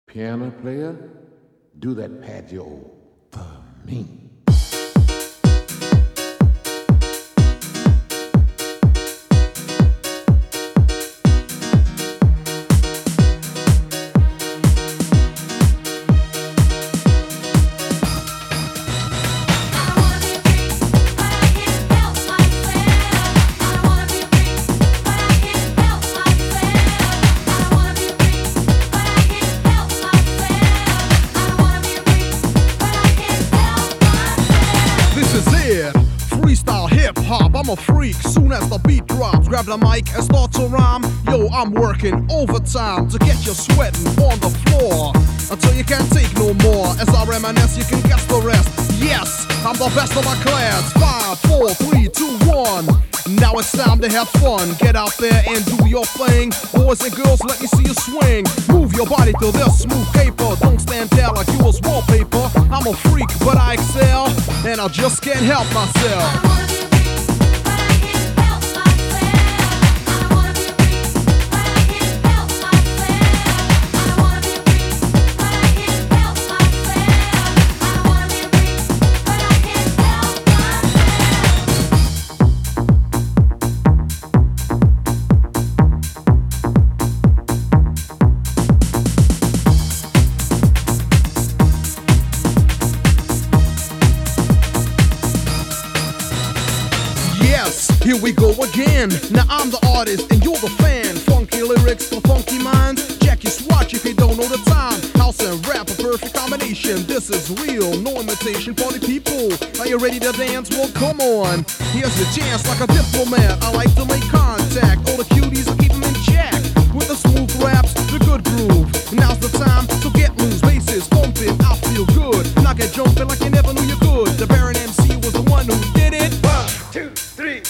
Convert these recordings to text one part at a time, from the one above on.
Piano player, do that patio for me. Freestyle hip-hop, I'm a freak. Soon as the beat drops, grab the mic and start to rhyme. Yo, I'm working overtime to get you sweating on the floor until you can't take no more. As I reminisce, you can guess the rest. Yes, I'm the best of my class. 5, 4, 3, 2, 1. Now it's time to have fun. Get out there and do your thing. Boys and girls, let me see you swing. Move your body to this smooth paper. Don't stand there like you was wallpaper. I'm a freak, but I excel, and I just can't help myself. Here we go again. Now I'm the artist and you're the fan. Funky lyrics for funky minds. Check your swatch if you don't know the time. House and rap, a perfect combination. This is real, no imitation for the people. Are you ready to dance? Well, come on. Here's your chance like a diplomat. I like to make contact. All the cuties, I keep them in check. With the smooth raps, the good groove. Now's the time to get loose. Bases pumping, I feel good. Knock it jumping like you never knew you could. The Baron MC was the one who did it. 1, 2, 3.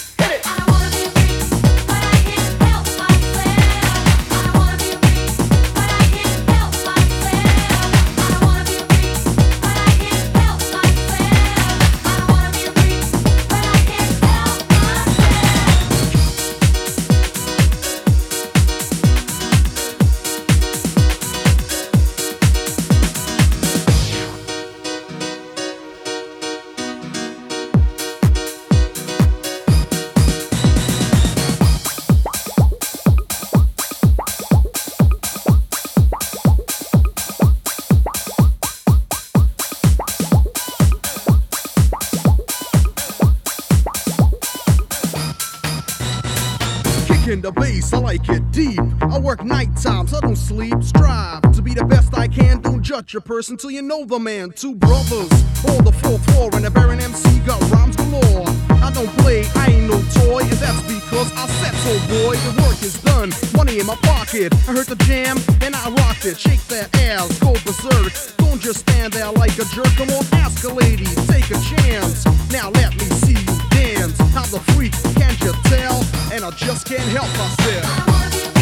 In the bass, I like it deep. I work night times, I don't sleep. Strive to be the best I can. Don't judge a person till you know the man. Two brothers on the 4th floor, and the Baron MC got rhymes galore. I don't play, I ain't no toy, and that's because I said so, boy. The work is done, money in my pocket. I heard the jam, and I rocked it. Shake that ass, go berserk. Don't just stand there like a jerk. Come on, ask a lady, take a chance. Now let me see you dance. I'm the freak, can't you tell? And I just can't help myself.